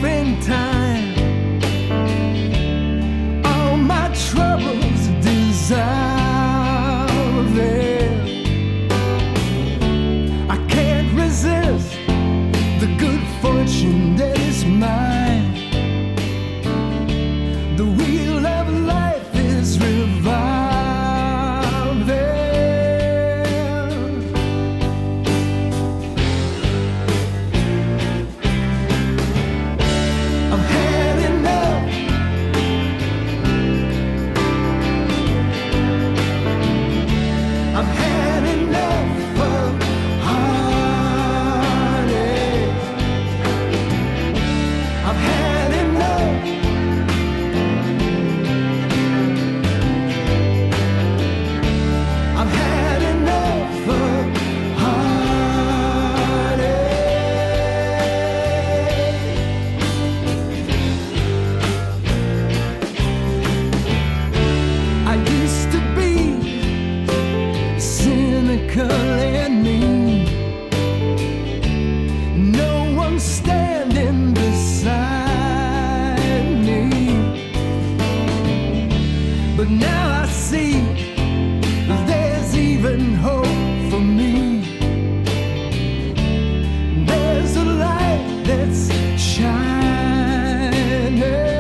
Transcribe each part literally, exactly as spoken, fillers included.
in time. All my troubles dissolving. I can't resist the good fortune that is mine. The wheel of life is revolving. And mean, no one standing beside me. But now I see there's even hope for me. There's a light that's shining.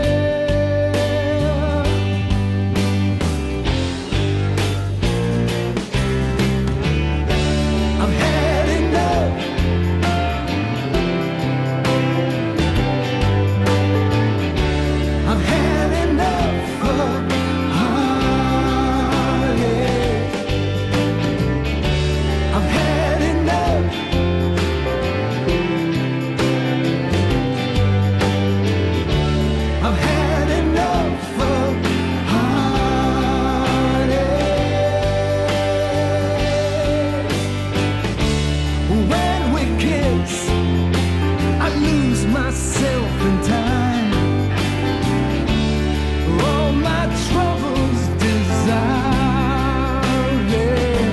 Myself in time, all my troubles dissolving.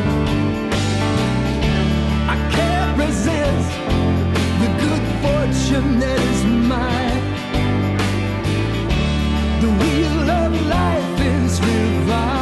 I can't resist the good fortune that is mine. The wheel of life is revolving.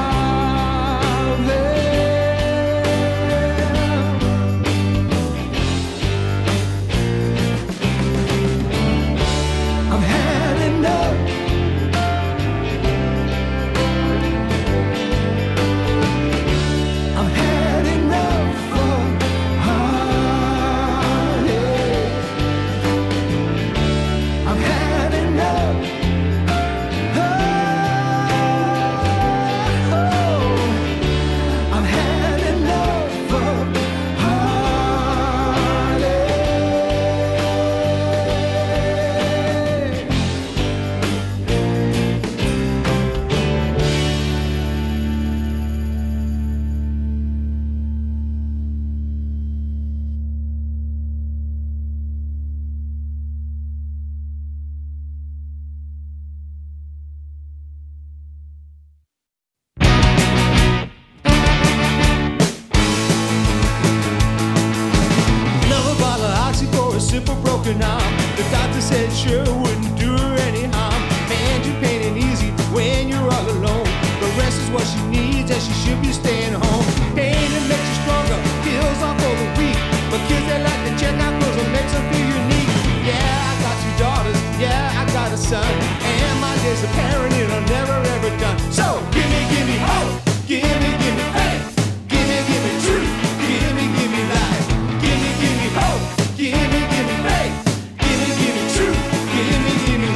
Simple broken arm. The doctor said sure wouldn't do her any harm. Man, you pain and easy when you're all alone. The rest is what she needs and she should be staying home. Pain that makes you stronger, kills off all the weak. But kids they like to check out clothes and makes them feel unique. Yeah, I got two daughters, yeah, I got a son. And my days of parenting are never ever done. So, give me, give me hope, give me, give me faith. Give me, give me truth, give me, give me life. Give me, give me hope, give me, give me faith. Give me, give me truth, give me, give me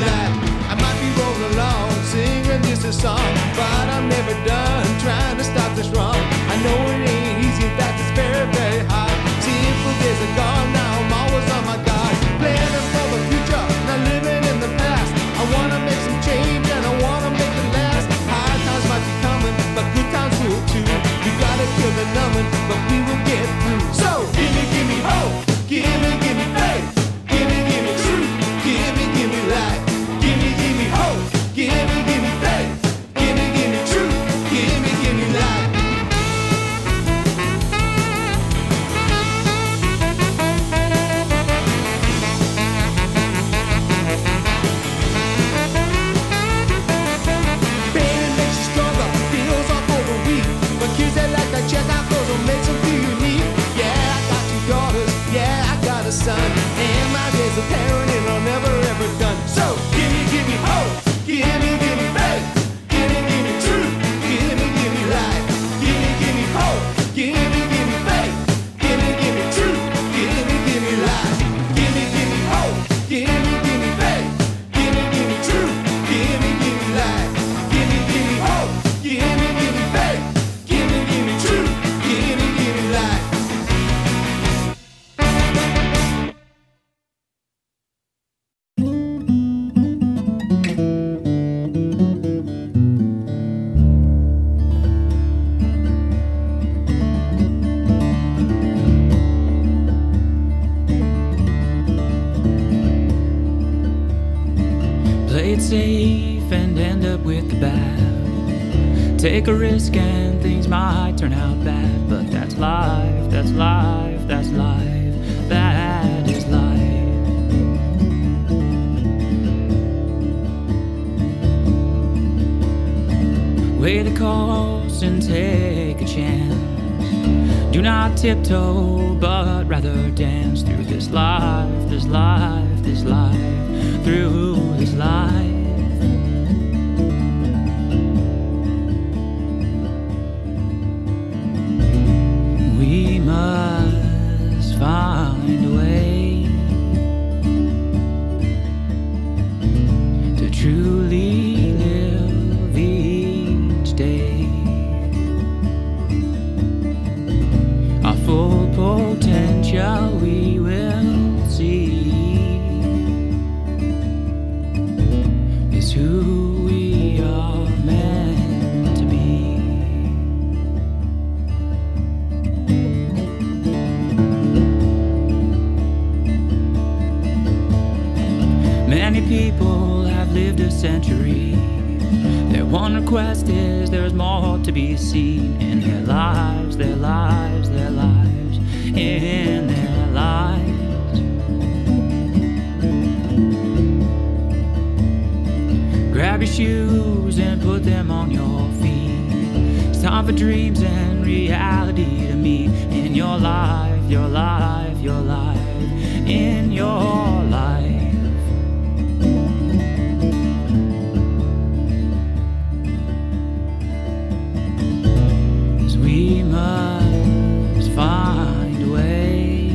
sun, and my days of parenting are never ever done. So give me, give me hope, give me, give me faith, give me, give me truth, give me, give me life, give me, give me hope, give me, give me faith, give me, give me truth, give me, give me life, give me, give me hope, give me, give me faith, give me, give me truth, give me, give me life, give me, give me hope, give me, give me faith, give me, give me truth, give me, give me life. Play it safe and end up with the bad. Take a risk and things might turn out bad, but that's life, that's life, that's life, that is life. Weigh the cost and take a chance. Do not tiptoe, but rather dance through this life, this life, this life, through this life. We must find a way to truly live each day. Our full potential we will see is who we are meant to be. Many people have lived a century. Their one request is there's more to be seen in their lives, their lives, their lives, in their lives. Grab your shoes and put them on your feet. It's time for dreams and reality to meet in your life, your life, your life, in your life. We must find a way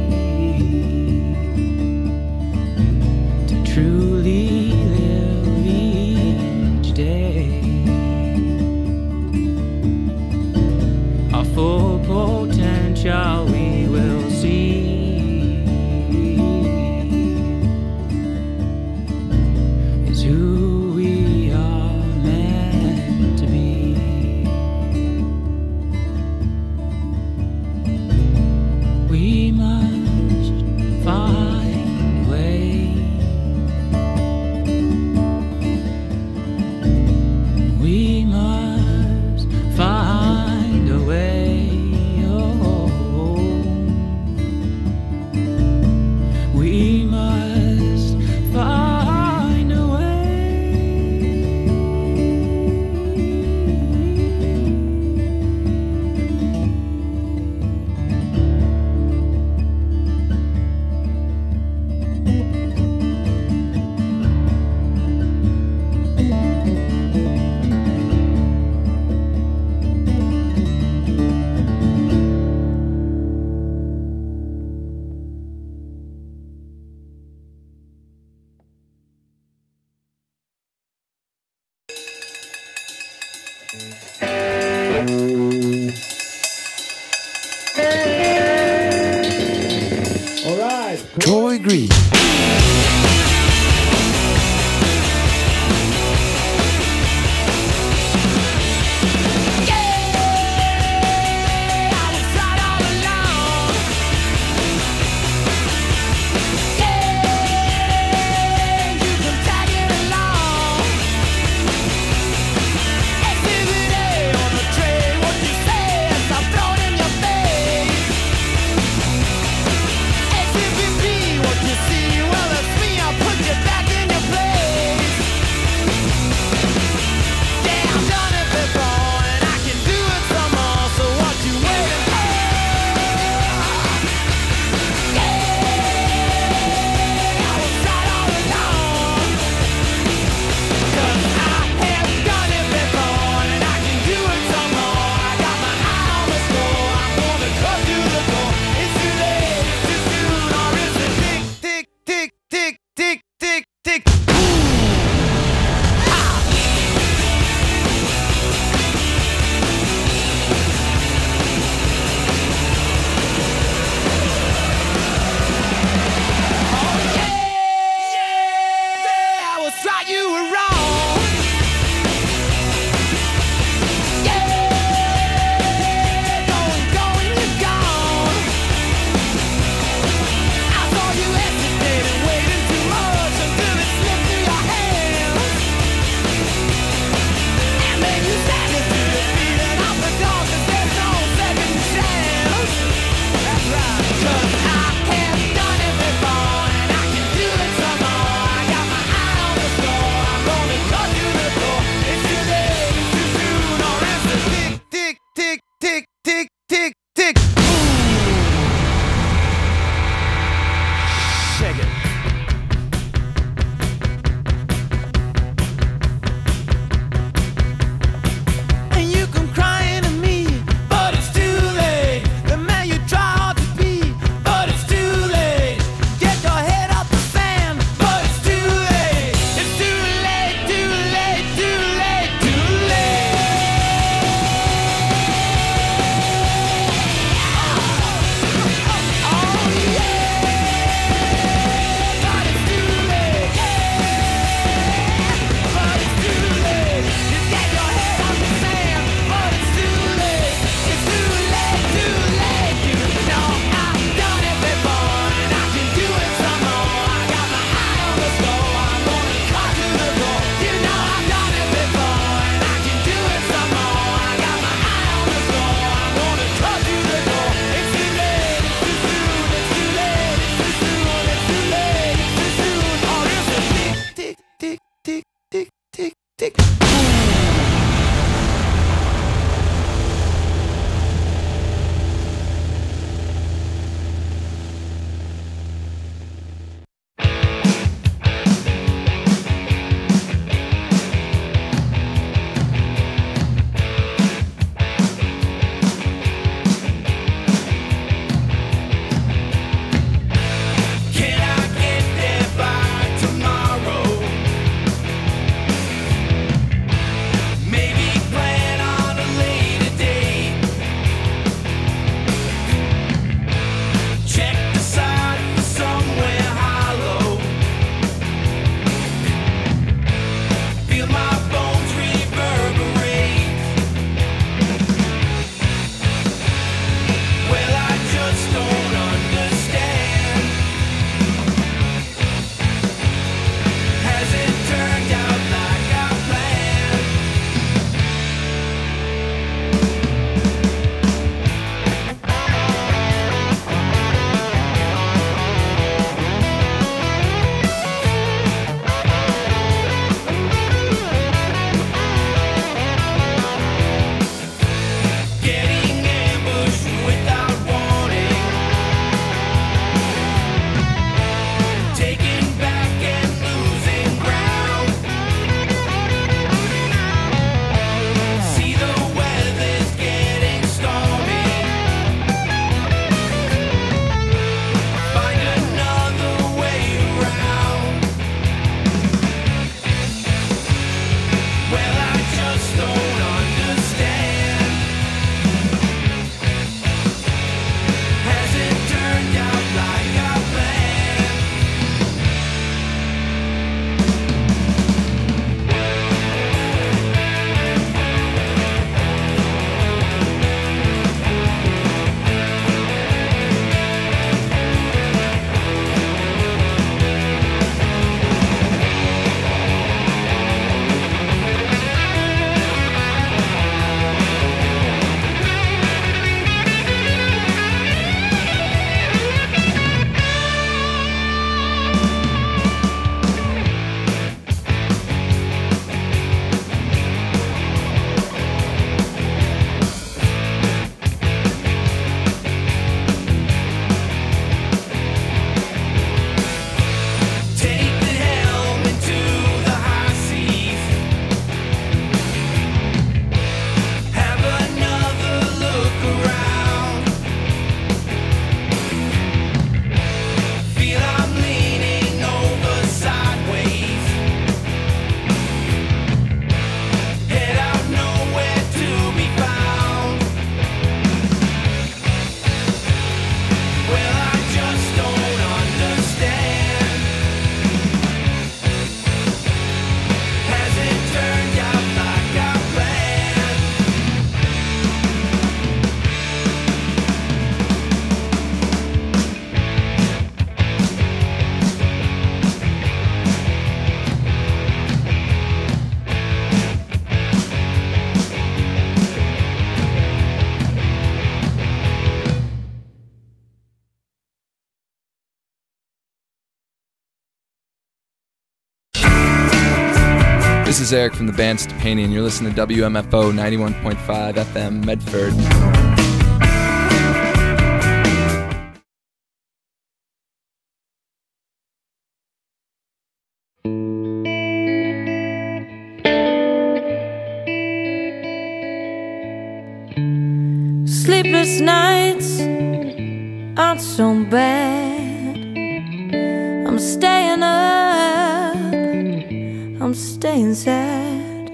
to truly live each day. Our full potential we will see is who we are meant to be. We must find a way. We must find a way. Oh, we must find a way. All right. Troy Green. What you see, well, it's me. is Eric from the band Stepanian. You're listening to W M F O ninety-one point five F M Medford. Sleepless nights aren't so bad. I'm staying up, I'm staying sad.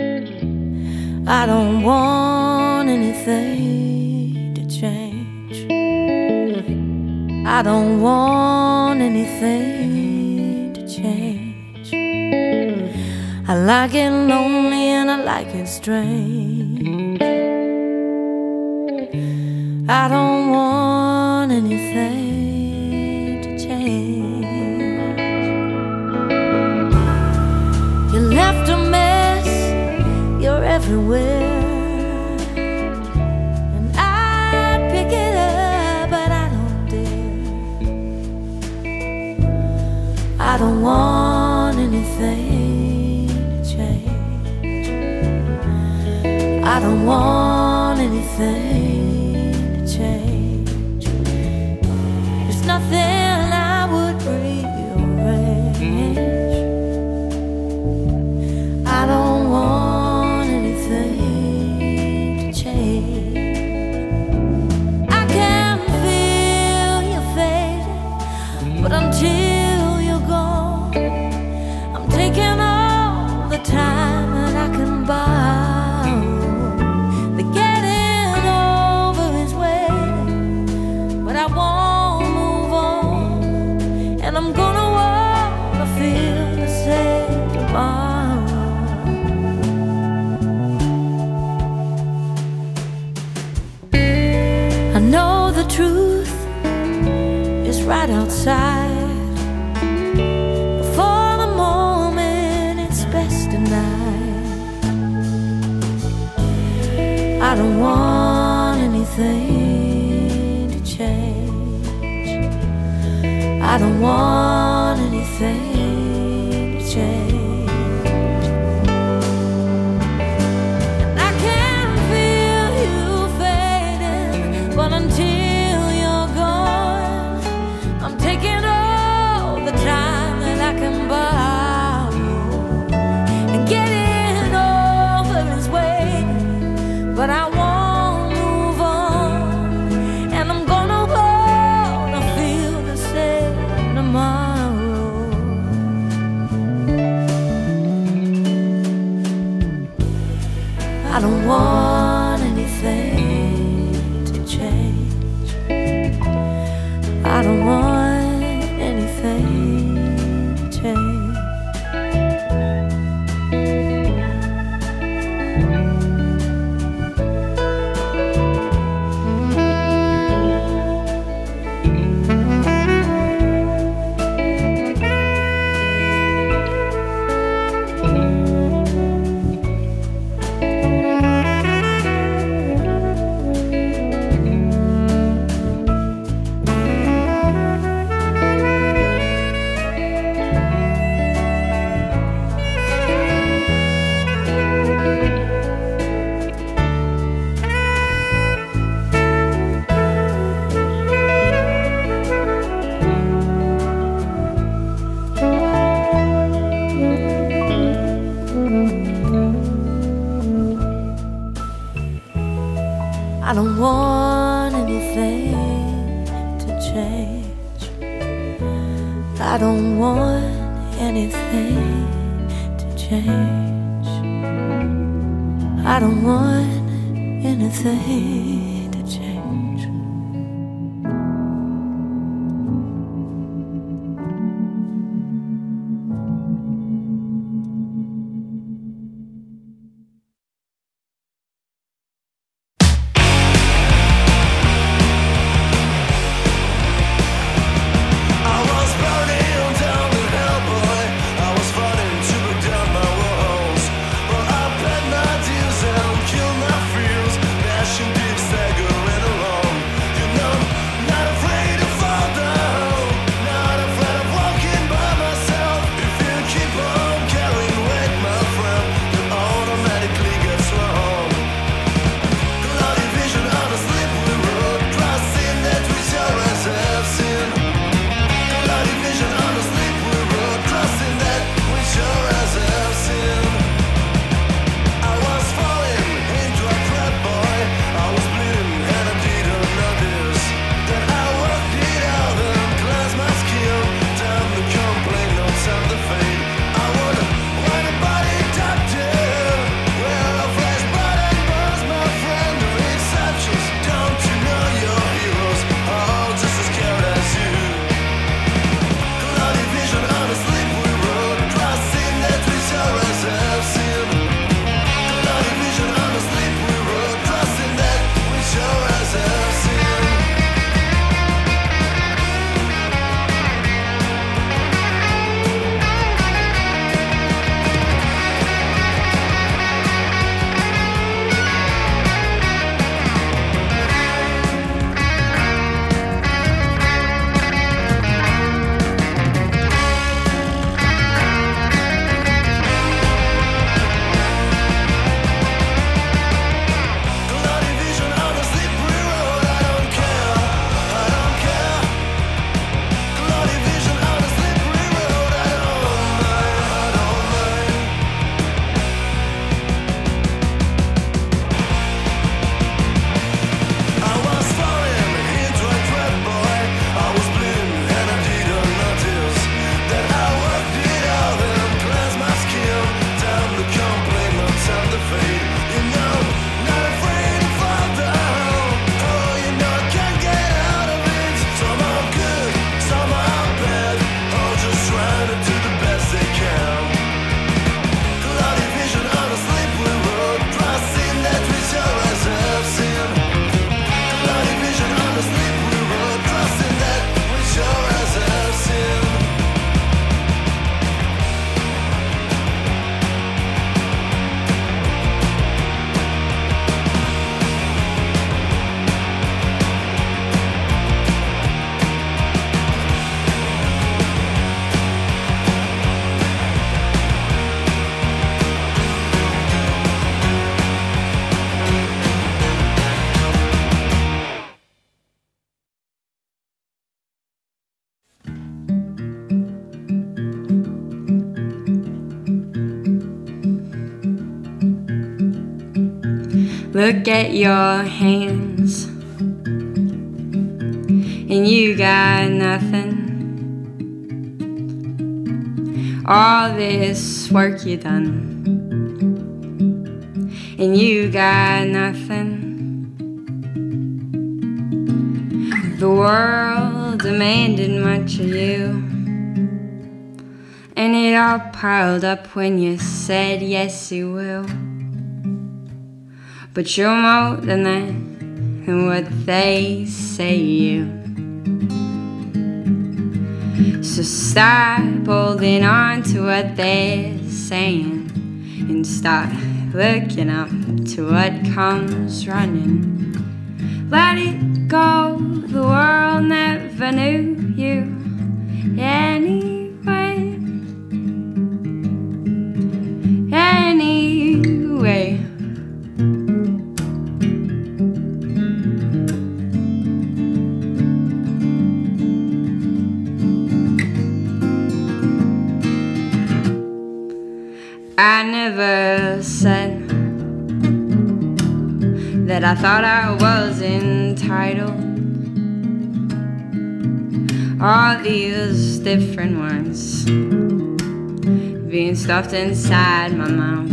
I don't want anything to change. I don't want anything to change. I like it lonely and I like it strange. I don't want anything to change. You left a mess, you're everywhere, and I'd pick it up, but I don't dare. I don't want anything to change. I don't want anything change. There's nothing I would rearrange. I don't want anything to change. I can feel you fading, but until you're gone, I'm taking all the time that I can borrow. I'm gonna wanna feel the same tomorrow. I know the truth is right outside. For the moment it's best denied. I don't want anything to change. I don't want anything to change. I can feel you fading, but until you're gone, I'm taking all the time that I can borrow. And getting over is waiting, but I won't move on. And I'm gonna wanna feel the same tomorrow. I don't want anything to change. I don't want anything to change. I don't want anything to change. I don't want anything to change. I don't want anything to change. Killed my fears, dashing dicks that Look at your hands, and you got nothing. All this work you done, and you got nothing. The world demanded much of you, and it all piled up when you said yes you will. But you're more than that, than what they say you. So stop holding on to what they're saying and start looking up to what comes running. Let it go, the world never knew you anyway. Anyway. I never said that I thought I was entitled. All these different words being stuffed inside my mouth.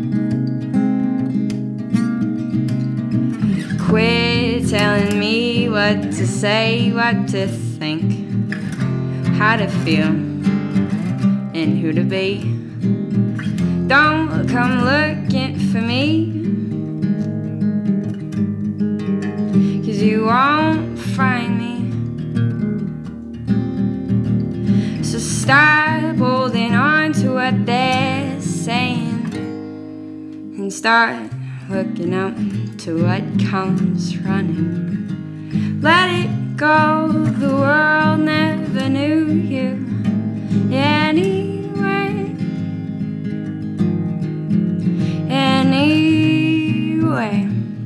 Quit telling me what to say, what to think, how to feel, and who to be. Don't come looking for me, 'cause you won't find me. So stop holding on to what they're saying and start looking up to what comes running. Let it go, the world never knew you anyway. Anyway.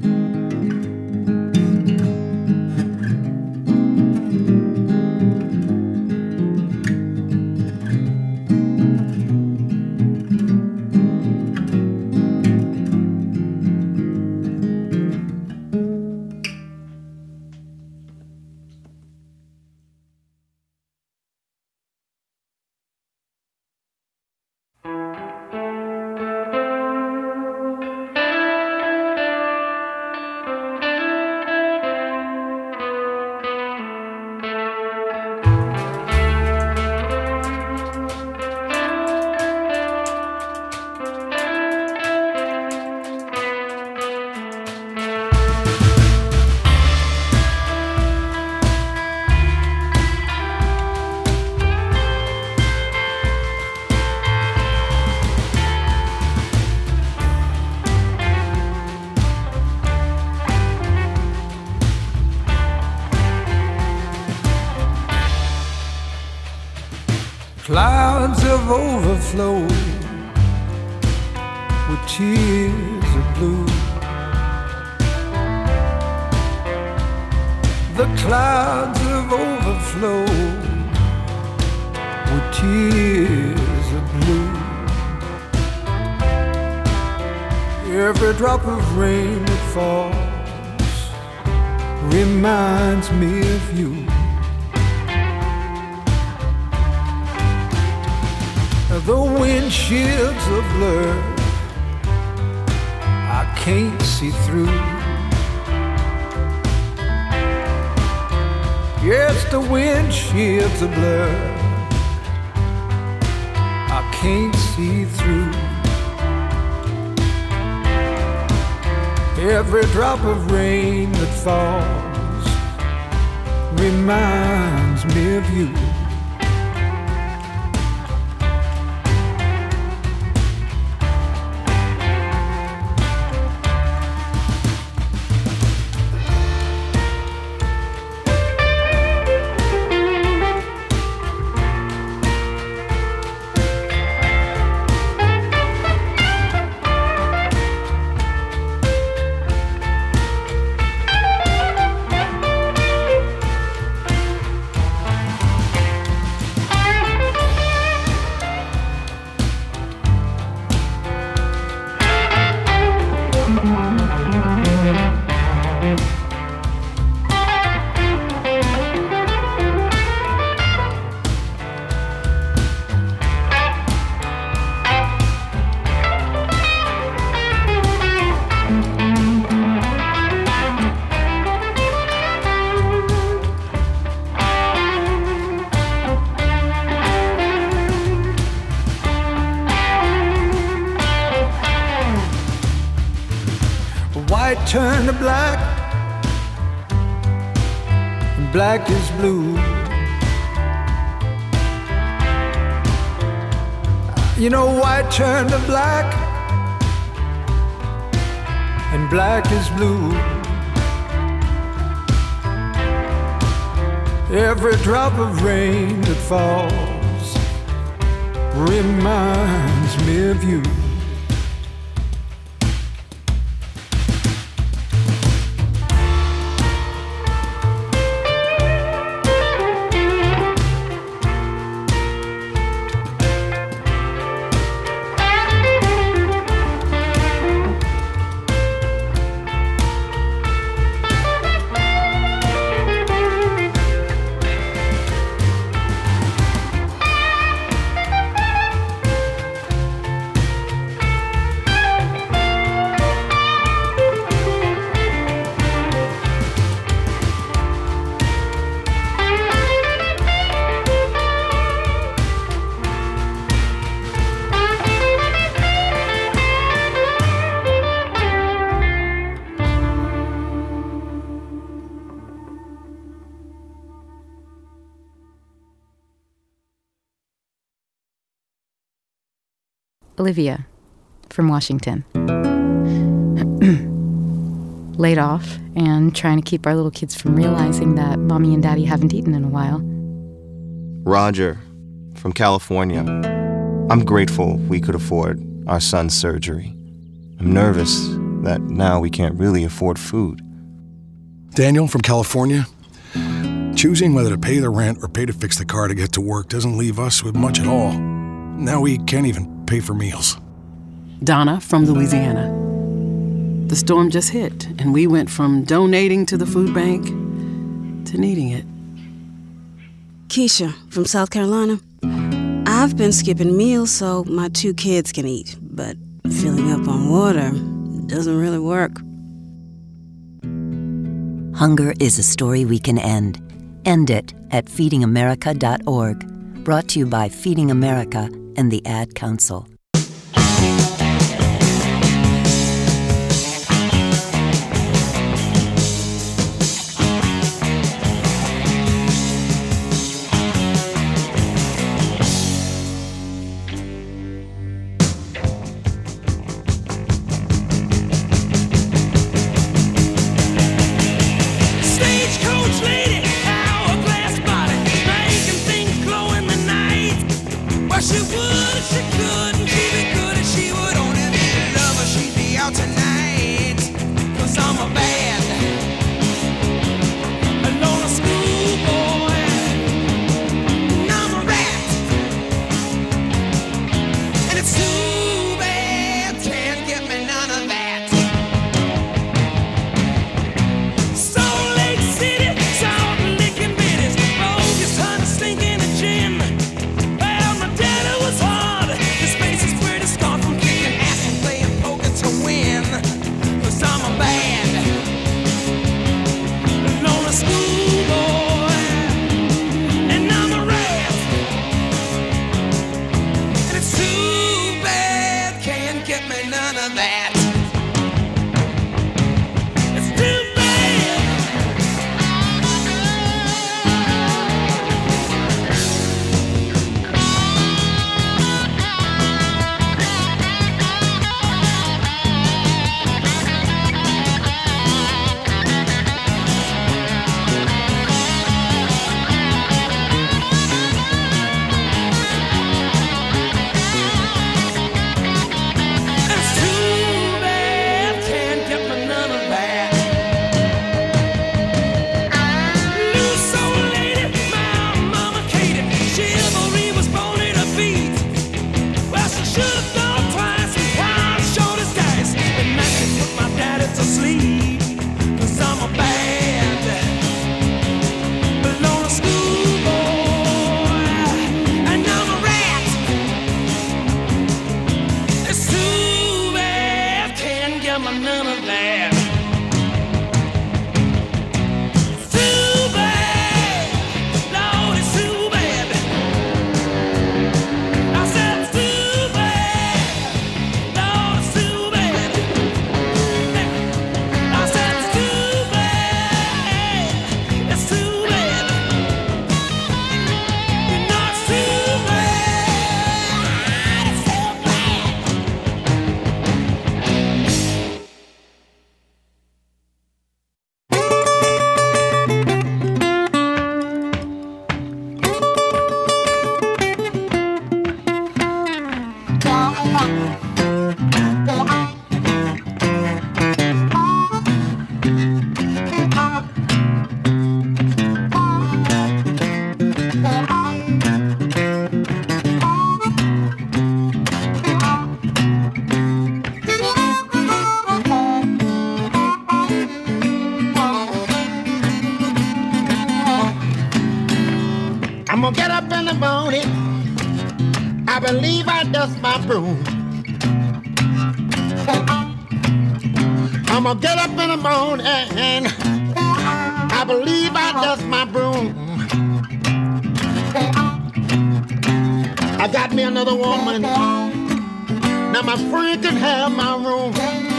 Clouds have overflowed with tears of blue. The clouds have overflowed with tears of blue. Every drop of rain that falls reminds me of you. The windshields are blurred, I can't see through. Yes, the windshields are blurred, I can't see through. Every drop of rain that falls reminds me of you. white turn to black, and black is blue. You know, white turn to black, and black is blue. Every drop of rain that falls reminds me of you. Olivia from Washington. Laid off and trying to keep our little kids from realizing that mommy and daddy haven't eaten in a while. Roger from California. I'm grateful we could afford our son's surgery. I'm nervous that now we can't really afford food. Daniel from California. Choosing whether to pay the rent or pay to fix the car to get to work doesn't leave us with much at all. Now we can't even pay for meals. Donna from Louisiana. The storm just hit, and we went from donating to the food bank to needing it. Keisha from South Carolina. I've been skipping meals so my two kids can eat, but filling up on water doesn't really work. Hunger is a story we can end. End it at feeding america dot org. Brought to you by Feeding America and the Ad Council. Stagecoach lady, hourglass body, making things glow in the night. Well, she would if she couldn't. I'ma get up in the morning. I believe I dust my broom. I'ma get up in the morning. I believe I dust my broom. I got me another woman. Now my friend can have my room.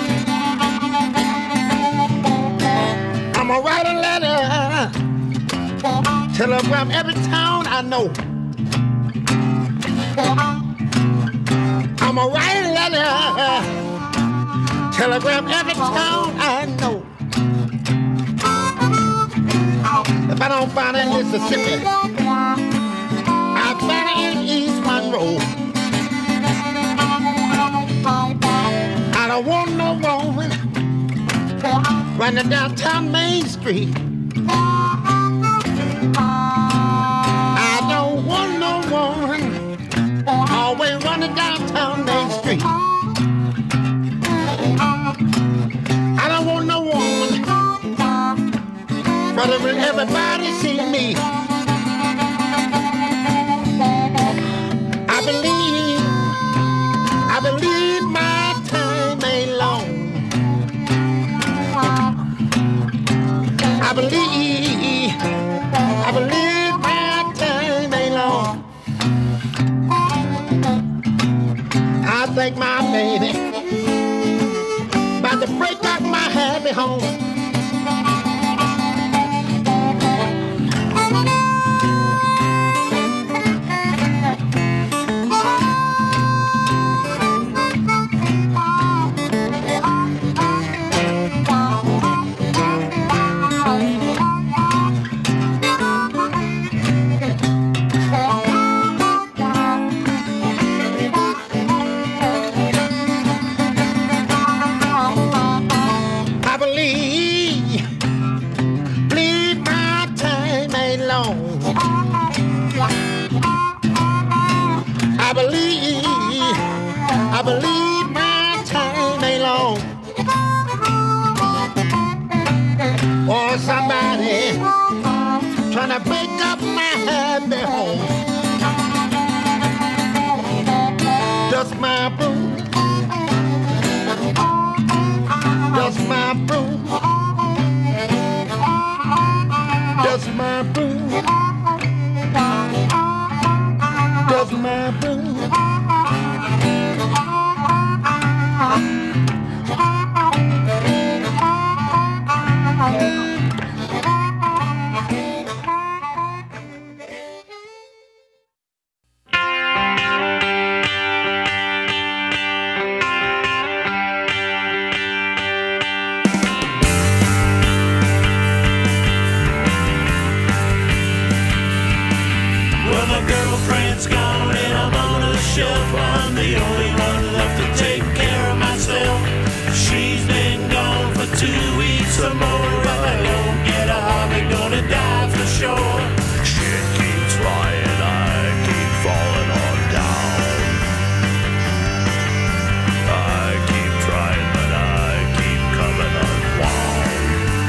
I'ma write a letter, telegram every town I know. I'ma write a letter, telegram every town I know. If I don't find it in Mississippi, I'll find it in East Monroe. I don't want no woman running downtown Main Street. I don't want no woman always running downtown Main Street. I don't want no woman bothering everybody see me. I believe, I believe my time ain't long. I believe, I believe my time ain't long. I think my baby about to break up my happy home. I believe, I believe my time ain't long. Or somebody trying to break up my happy home. Dust my broom, dust my broom, dust my broom, dust my broom. Well, my girlfriend's gone and I'm on a shelf. I'm the only one left to take care of myself. She's been gone for two weeks or more. If I don't get a hobby, gonna die for sure. Shit keeps flying, I keep falling on down. I keep trying, but I keep coming unwound.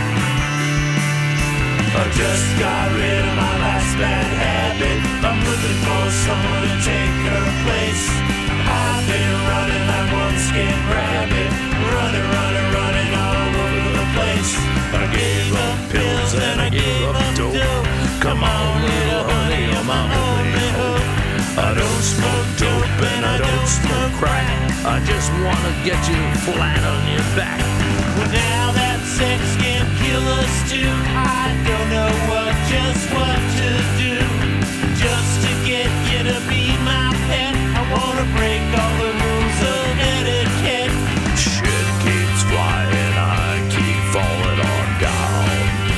I just got rid of my last bad habit. I'm looking for someone to take her place. I've been running like one skin rabbit, running, running, running all over the place. I gave up pills and I gave up dope. Come on, little honey, I'm my only hope. I don't smoke dope and I don't smoke crack. I just wanna get you flat on your back. Well, now that sex can kill us too, I don't know what, just what to do. Just to get you to be my pet, I wanna break all the rules of etiquette. Shit keeps flying, I keep falling on down.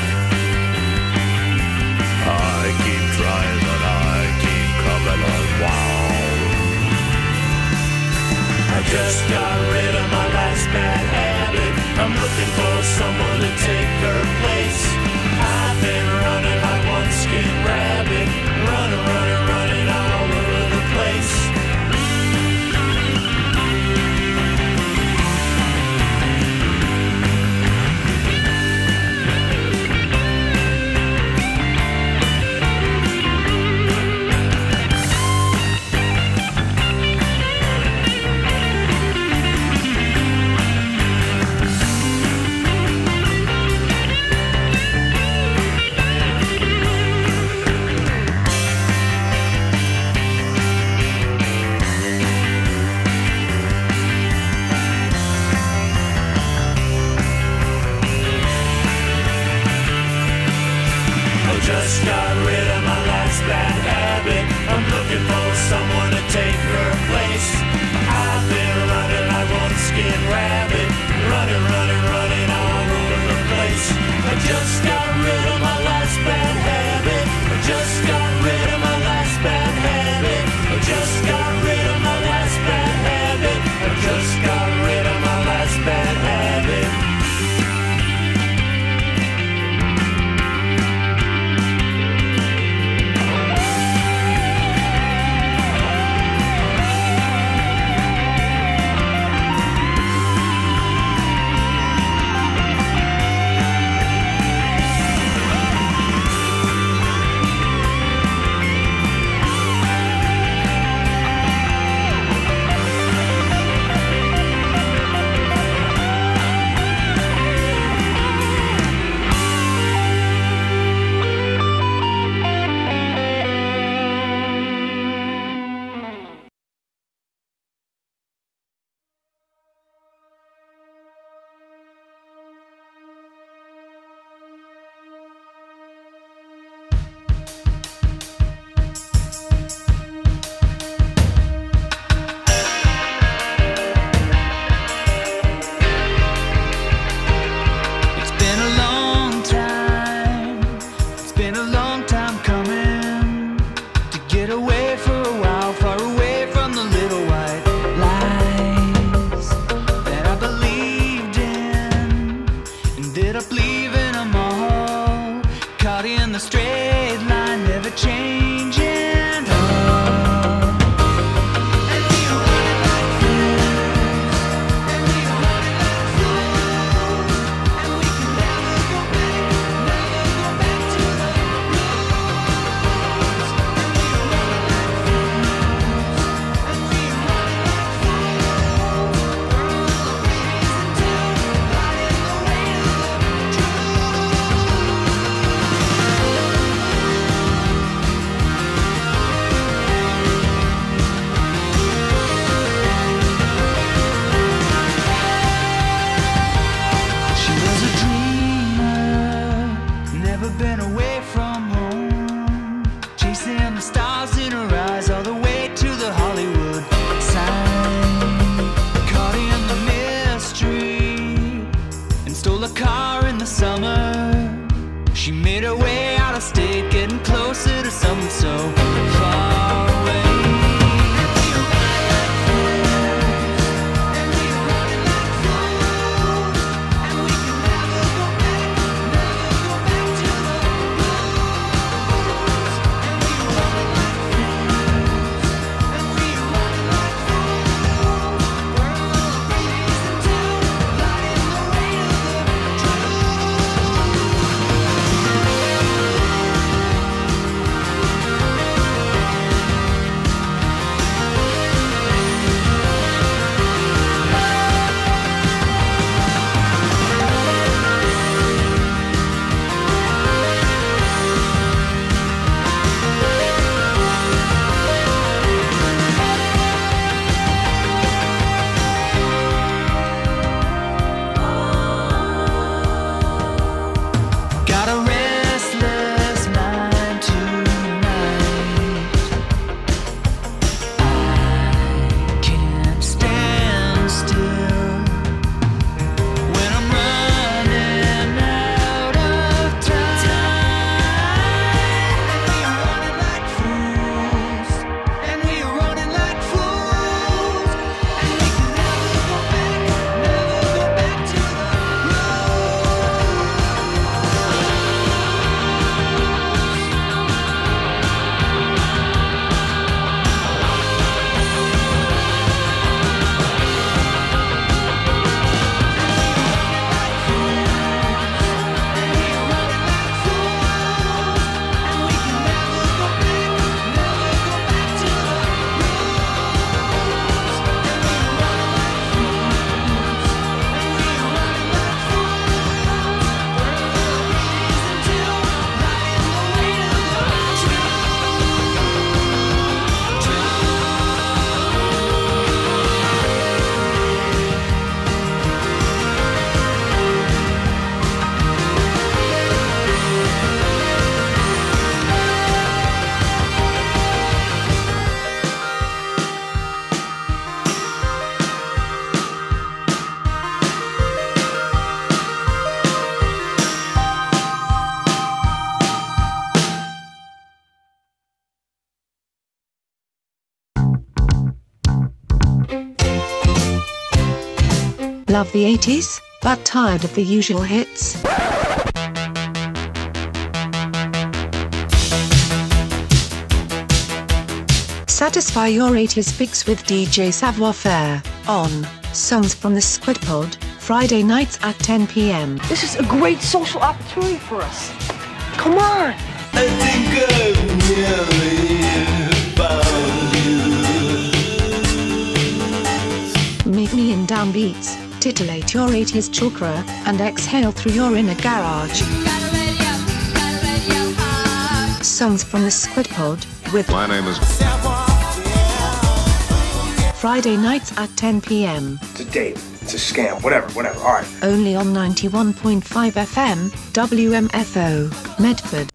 I keep trying, but I keep coming unwound. I just got rid of my last bad habit. I'm looking for someone to take her place. I've been running like one skin rabbit, running, running, running all over the place. Love the eighties, but tired of the usual hits? Satisfy your eighties fix with D J Savoir Faire on Songs from the Squid Pod, Friday nights at ten p m. This is a great social opportunity for us. Come on! I think I've nearly found you. Meet me in downbeats, titillate your eighties chakra, and exhale through your inner garage. Songs from the Squid Pod with My name is Friday nights at ten p m. It's a date. It's a scam. Whatever, whatever. All right. Only on ninety-one point five F M, W M F O, Medford.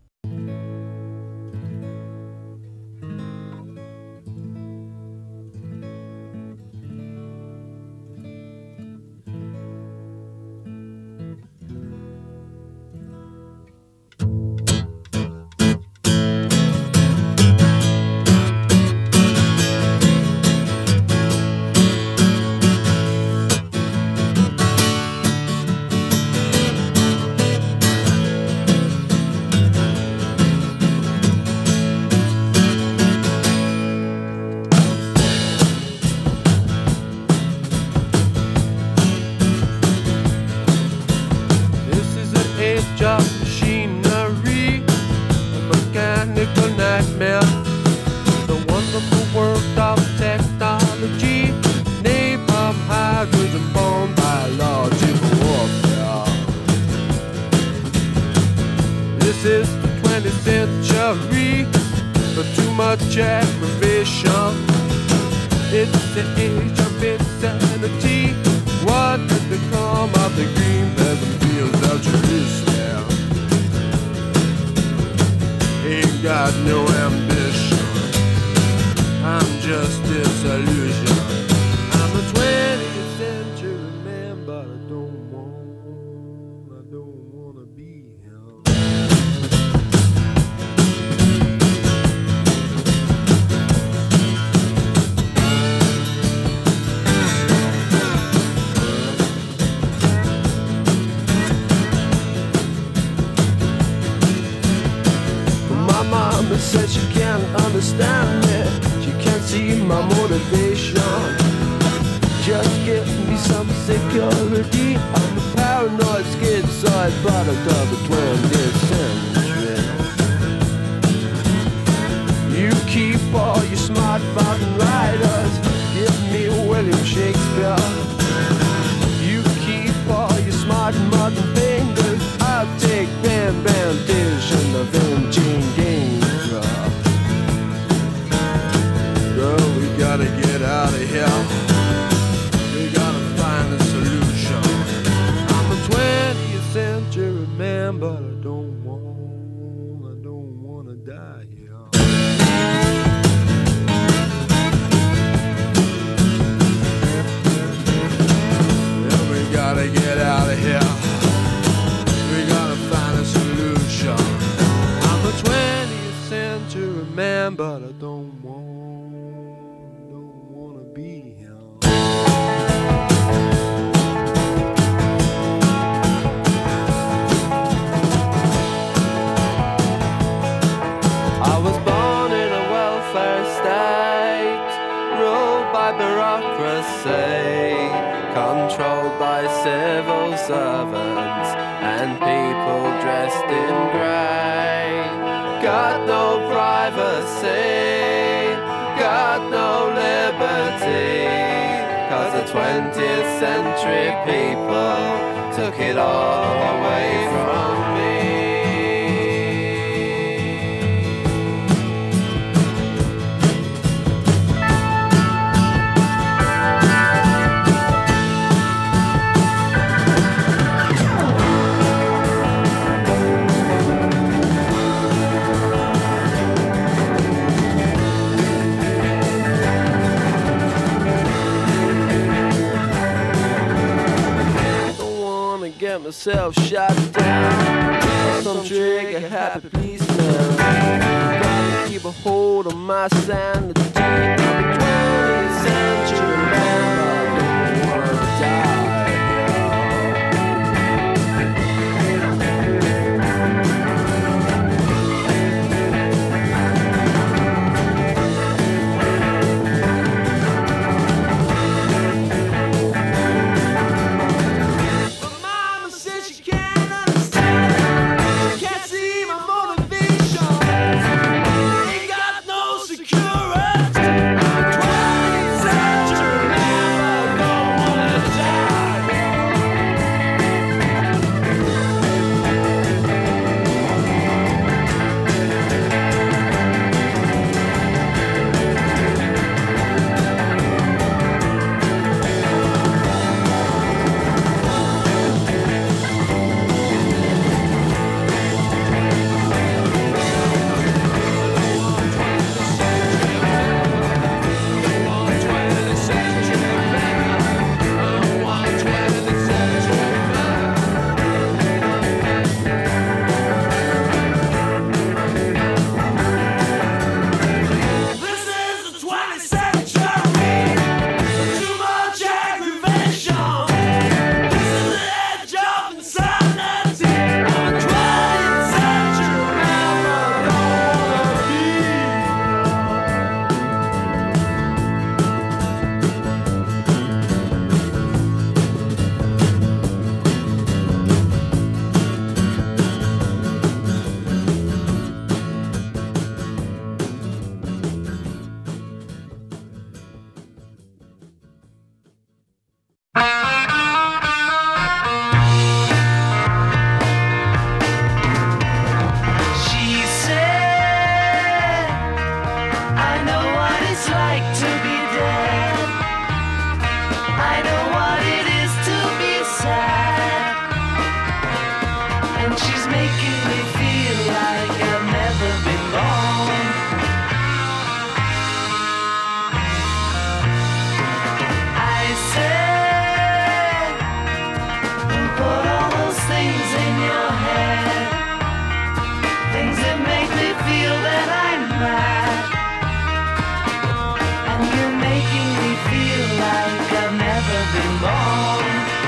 Myself shot down. Some trigger happy policeman. Gotta keep a hold on my sanity. I'm a twentieth century man. been born.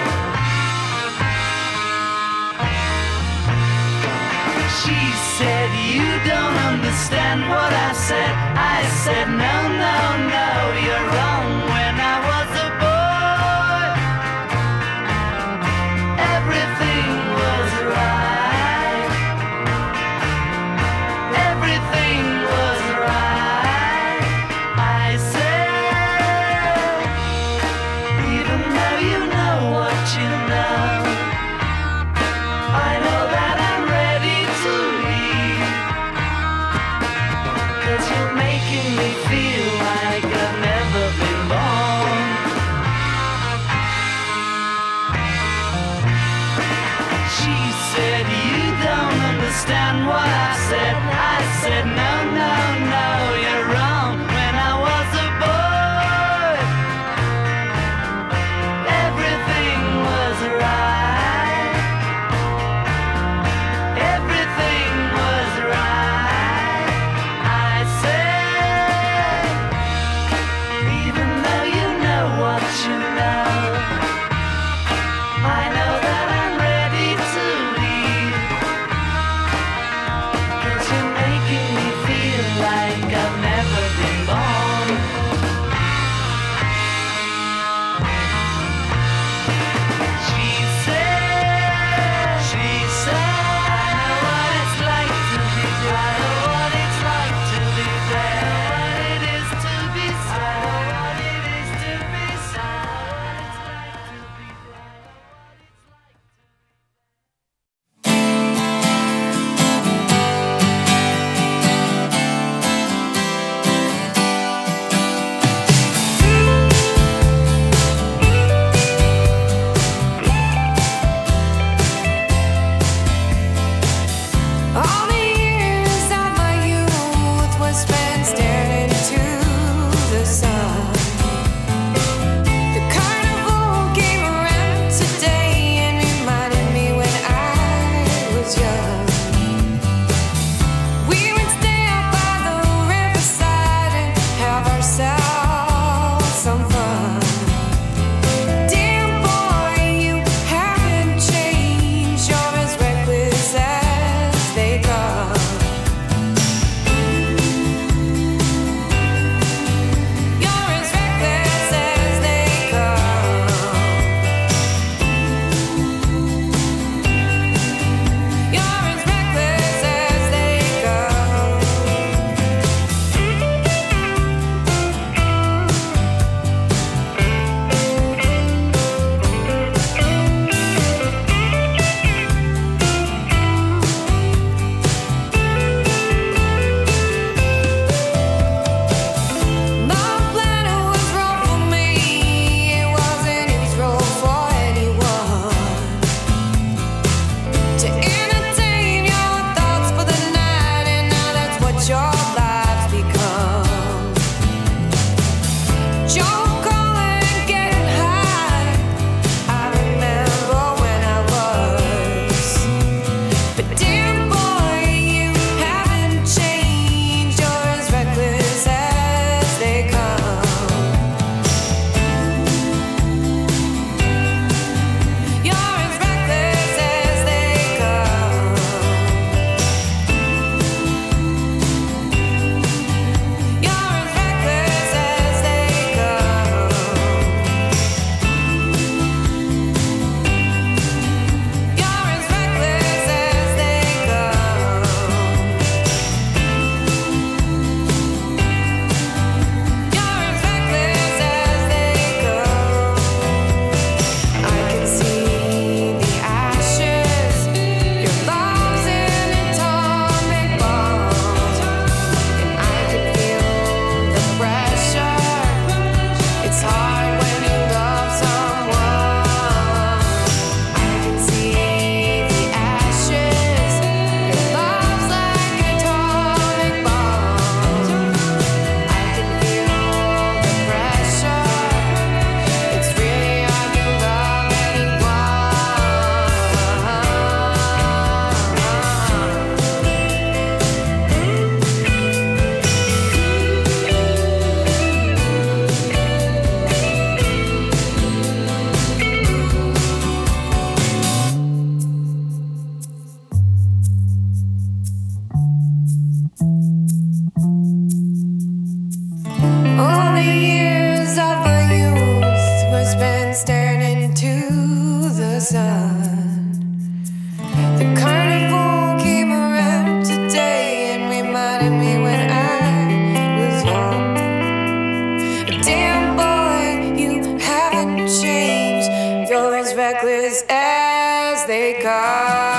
She said, you don't understand what I said. I said, no, no, no, you're wrong. When I was a boy, everything was right. Everything was right. I said, even though you know what you know, I know that I'm ready to leave. 'Cause you're making me feel like I've never been born. She said, you don't understand what I said. I said, no, no, no, you're wrong. When I was a boy, everything was right. Everything was right. I said, even though you know what you know, I know that I'm ready to leave. 'Cause you're making me feel like I've never been born. She said, she said, I know what it's like to be there. I know what it's like to be there. I know what it is to be sad. I know what it is to be sad. I know what it's like to be All the years of my youth was spent staring into the sun. The carnival came around today and reminded me when I was young. We would stay up by the riverside and have ourselves some fun. Dear boy, you haven't changed. You're as reckless as they come. You're as reckless as they come. You're as reckless as they come. Love planet was wrong for me. It wasn't his role for anyone to entertain your thoughts for the night, and now that's what your life's become. Joe calling and getting high. I remember when I was. But dear boy, you haven't changed. You're as reckless as they come. You're as reckless as they come. You're as reckless as they come. God.